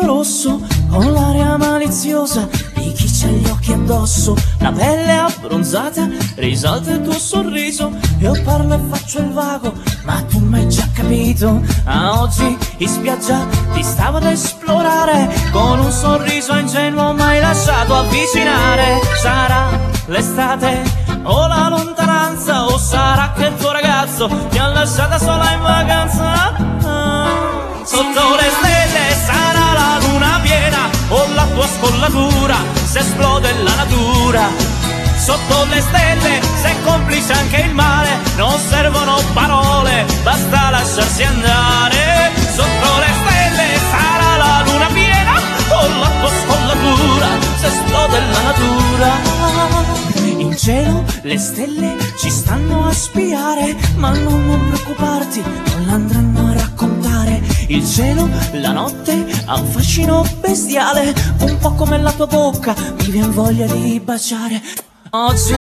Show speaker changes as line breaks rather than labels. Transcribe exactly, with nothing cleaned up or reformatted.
occhio rosso, con l'aria maliziosa di chi c'ha gli occhi addosso. La pelle abbronzata risalta il tuo sorriso. Io parlo e faccio il vago, ma tu m'hai già capito. A oggi in spiaggia ti stavo ad esplorare, con un sorriso ingenuo m'hai lasciato avvicinare. Sarà l'estate o la lontananza, o sarà che il tuo ragazzo ti ha lasciata sola in vacanza. Sotto le stelle sarà la luna piena, o la tua scollatura se esplode la natura. Sotto le stelle, se è complice anche il mare, non servono parole, basta lasciarsi andare. Sotto le stelle sarà la luna piena, o la tua scollatura se esplode la natura. In cielo le stelle ci stanno a spiare, ma non, non preoccuparti, non l'andranno a raccontare. Il cielo, la notte, ha un fascino bestiale, un po' come la tua bocca, mi vien voglia di baciare. Oggi